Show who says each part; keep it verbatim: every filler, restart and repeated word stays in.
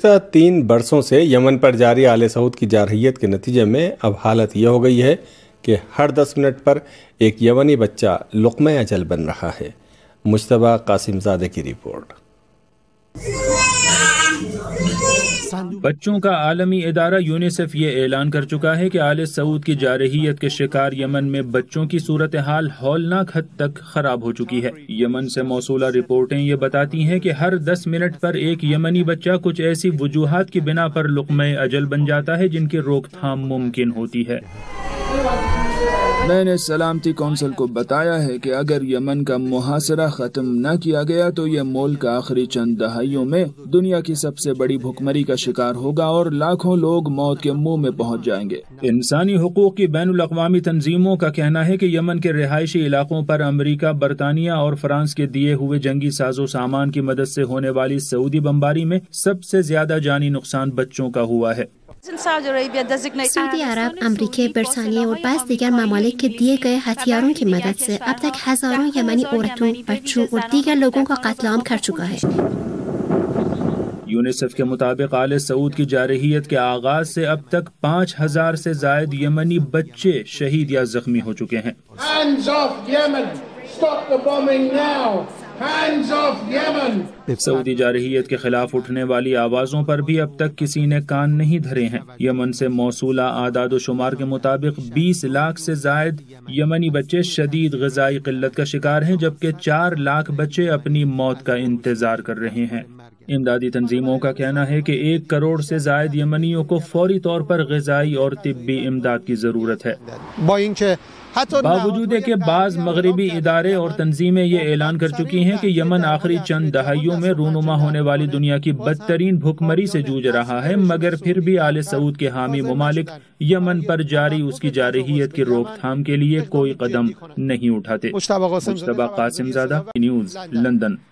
Speaker 1: گزشتہ تین برسوں سے یمن پر جاری آل سعود کی جارحیت کے نتیجے میں اب حالت یہ ہو گئی ہے کہ ہر دس منٹ پر ایک یمنی بچہ لقمہ اجل بن رہا ہے۔ مجتبیٰ قاسم زادہ کی رپورٹ۔
Speaker 2: بچوں کا عالمی ادارہ یونیسیف یہ اعلان کر چکا ہے کہ آل سعود کی جارحیت کے شکار یمن میں بچوں کی صورتحال ہولناک حد تک خراب ہو چکی ہے۔ یمن سے موصولہ رپورٹیں یہ بتاتی ہیں کہ ہر دس منٹ پر ایک یمنی بچہ کچھ ایسی وجوہات کی بنا پر لقمہ اجل بن جاتا ہے جن کی روک تھام ممکن ہوتی ہے۔
Speaker 3: میں نے سلامتی کونسل کو بتایا ہے کہ اگر یمن کا محاصرہ ختم نہ کیا گیا تو یہ ملک آخری چند دہائیوں میں دنیا کی سب سے بڑی بھوکمری کا شکار ہوگا اور لاکھوں لوگ موت کے منہ میں پہنچ جائیں گے۔
Speaker 2: انسانی حقوق کی بین الاقوامی تنظیموں کا کہنا ہے کہ یمن کے رہائشی علاقوں پر امریکہ، برطانیہ اور فرانس کے دیے ہوئے جنگی ساز و سامان کی مدد سے ہونے والی سعودی بمباری میں سب سے زیادہ جانی نقصان بچوں کا ہوا ہے۔
Speaker 4: سعودی عرب، امریکہ، برطانیہ اور بعض دیگر ممالک کے دیے گئے ہتھیاروں کی مدد سے اب تک ہزاروں یمنی عورتوں، بچوں اور دیگر لوگوں کا قتل عام کر چکا ہے۔
Speaker 2: یونیسیف کے مطابق آل سعود کی جارحیت کے آغاز سے اب تک پانچ ہزار سے زائد یمنی بچے شہید یا زخمی ہو چکے ہیں۔ سعودی جارحیت کے خلاف اٹھنے والی آوازوں پر بھی اب تک کسی نے کان نہیں دھرے ہیں۔ یمن سے موصولہ اعداد و شمار کے مطابق بیس لاکھ سے زائد یمنی بچے شدید غذائی قلت کا شکار ہیں، جبکہ چار لاکھ بچے اپنی موت کا انتظار کر رہے ہیں۔ امدادی تنظیموں کا کہنا ہے کہ ایک کروڑ سے زائد یمنیوں کو فوری طور پر غذائی اور طبی امداد کی ضرورت ہے۔ باوجود کہ بعض مغربی ادارے اور تنظیمیں یہ اعلان کر چکی ہیں کہ یمن آخری چند دہائیوں میں رونما ہونے والی دنیا کی بدترین بھوکمری سے جوجھ رہا ہے، مگر پھر بھی آل سعود کے حامی ممالک یمن پر جاری اس کی جارحیت کی روک تھام کے لیے کوئی قدم نہیں اٹھاتے۔ Mujtaba Qasim Zadeh, news, London.